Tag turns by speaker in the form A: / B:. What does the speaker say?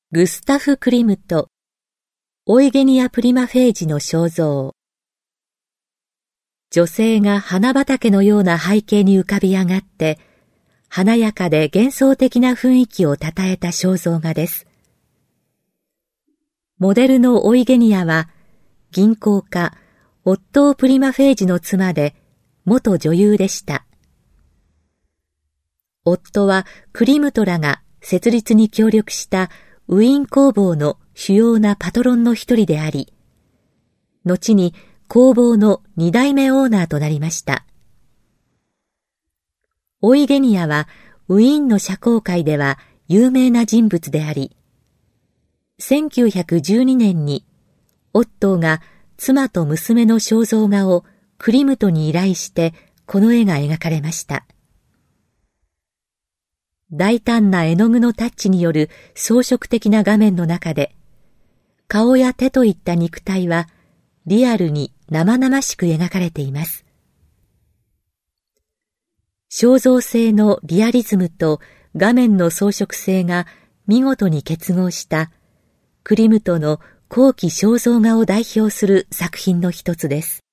A: グスタフ・クリムト、オイゲニア・プリマフェージの肖像。女性が花畑のような背景に浮かび上がって、華やかで幻想的な雰囲気をたたえた肖像画です。モデルのオイゲニアは、銀行家、オットー・プリマフェージの妻で、元女優でした。夫はクリムトらが設立に協力したウィーン工房の主要なパトロンの一人であり、後に工房の2代目オーナーとなりました。オイゲニアはウィーンの社交界では有名な人物であり、1912年にオットーが妻と娘の肖像画をクリムトに依頼してこの絵が描かれました。大胆な絵の具のタッチによる装飾的な画面の中で、顔や手といった肉体はリアルに生々しく描かれています。肖像性のリアリズムと画面の装飾性が見事に結合したクリムトの後期肖像画を代表する作品の一つです。